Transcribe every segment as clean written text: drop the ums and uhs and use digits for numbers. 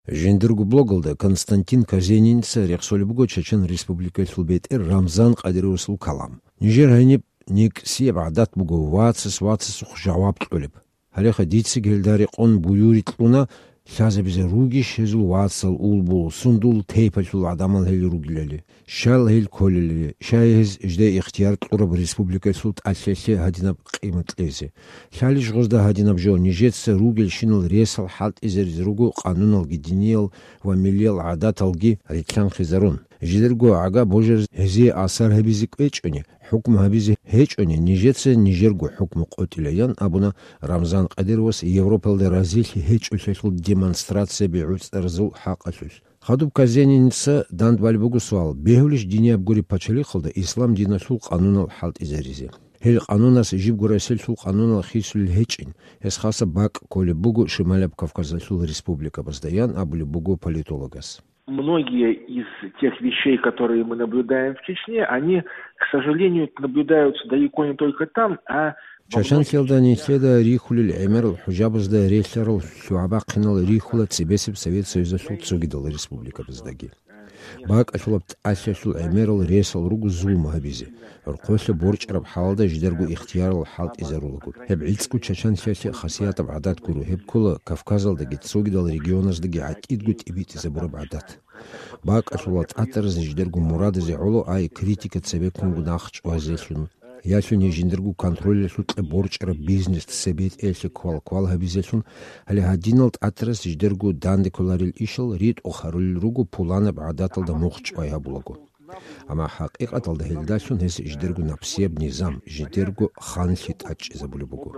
Жендиргу блогалда Константин Казенинца рехсолибуго Чечен Республика Сулбетер Рамзан Кадирусул Калам. Нижер хайнип ник сиеб адат буго вацис жаваб тулиб. Халеха дитси гелдари қон буюрит луна Шаза бизе руги шезул ватсал улбул сундул тейпачул адамал хел ругилели. Шал хел колели. Шайез жде ихтияр тураб республика султ атлесе хадинаб қиматлезе. Шалиш гозда хадинаб жо нижетсе ругил шинул ресал халт изерз ругу қанунал гидинил ва милил адат алги ритлан хизарун. Жидерго ага божер хези асар хабизик эчони. حكم هبيزي هيج أني نيجتسه نيجرجو حكم قتليان أبونا رمضان قدر وس يوروبا الرازيل هيج أشيل ديمونستراتسية بعود أرزو حق أشوش خدوب كازيني نسا داند بالبوغو سوال بيهولش دينيا بقولي باتشلي خلدا إسلام دينا سول قانون الحالت إزاريزي هل قانون سجيب قراسيل سول قانون الخيس الهيجين هس خاصة باك كولي بوغو شمال بكافكازا سول ريسبوبليكا بزدايان أبولي بوغو политологас. Многие из тех вещей, которые мы наблюдаем в Чечне, они, к сожалению, наблюдаются далеко не только там, а... Чачан селдани следа рихулил эмерл хужабызда рейлерл шуабақинал рихула цибесип Совет Союза сулцугидал республика быздаги. Бак ашулабт ашашул эмерл рейсал ругу зулма хабизи. Рқослы борч раб халда ждергу ихтиярл халт изарулагу. Хеб илцку чачан селси хасиятаб адат гуру. Хеб кула Кавказалдаги цугидал регионаздаги атидгут ибит изабураб адат. Бак ашулат атарз ждергу мурадызи олу ай критика цебекунгу нахч уазелшуну. Ясуни жиндергу контроль сут борчера бизнес себет эльсе квал хабизешун али хадиналт атрас жиндергу данди коларил ишел рит охарул ругу пулана бадаталда мохч аябулагу ама хақиқаталда хелдашун хес жиндергу напсеб низам жиндергу ханшит ач забулибугу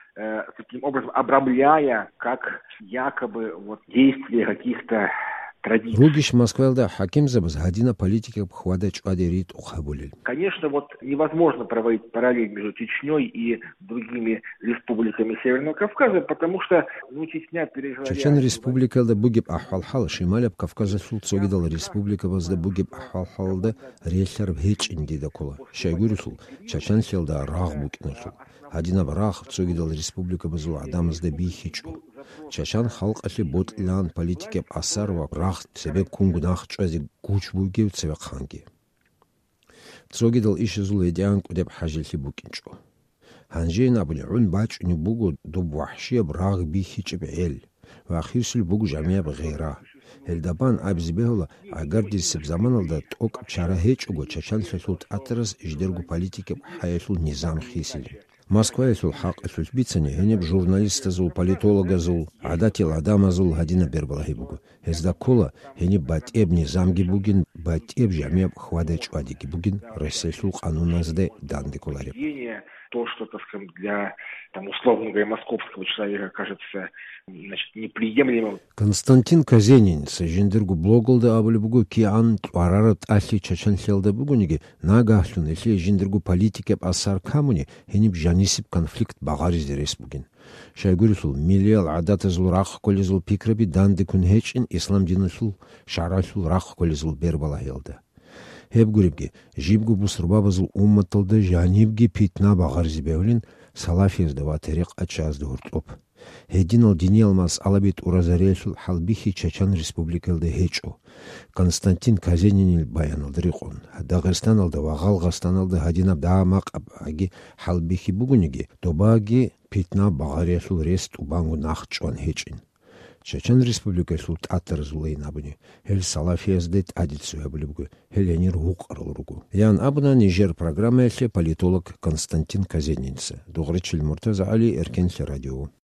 таким образом обрамляя как якобы вот действия каких-то Ругиш Москвелда Хаким забаз гадина политики обхвада чуадерит ухабулил. Конечно, вот невозможно проводить параллель между Чечней и другими республиками Северного Кавказа, потому что Чечня пережила... Чечен республика да бугиб ахвалхал, Шималяб Кавказа сулцогидал республика базда бугиб ахвалхал да рейслер бхеч индида кола. Шайгурисул, Чечен селда рах букинасул. Гадина барах цогидал республика базул адамазда бихичу. Чачан халк ашли бот илан политике асар ва рах себе кунгунах чази гуч бугев себе ханги. Цогидал ишизул едян кудеб хажилси букинчо. Ханжей набули ун бач не бугу дуб вахшия брах бихич бел. Ва ахирсил бугу жамия бгейра. Элдабан абзибехула агардис сиб заманалда ток чара хеч уго чачан сесулт атрас иждергу политике хаясул низам хисили. Москва эсул хак эсул бицане хенеб журналиста зул политолога зул адатил адама зул гадина бербалахи бугу. Эзда кола хенеб батеб низамги бугин батеб жамеб хвадач вадики бугин ресесул кануназде данди колареб. То, что, так сказать, для, условно говоря, московского человека кажется, неприемлемым. Константин Казенин, жендиргу блогалда абулибугу киан тварарат асли чачан селда бугуниги нагахлун, если жендиргу политике асар камуни, хениб жанисип конфликт багариз респугин. Шайгурисул милиал адатазул рах колизул пикраби данди кун хечин ислам динусул шарасул рах колизул бербала елда. Хеб гурибги жибгу бусрбабазул умматалда жанибги питна багарзи бевлин салафиезда ва териқ ачазда уртоп. Хединал динелмас алабит уразаресул халбихи Чачан республикалда хечо. Константин Казенинил баяналда риқон. Дағырстаналда ва Ғалғастаналда хадинаб даамақ аги халбихи бугуниги тобаги питна багаресул рест убангу нахчуан хечин. Чечен республика султ атарзулай набуни. Хел салафиездет адицу абулибгу. Хеленир хуқарлугу. Ян абуна Нижер программа политолог Константин Казенинца. Дугричил Муртаза Али Эркенси радио.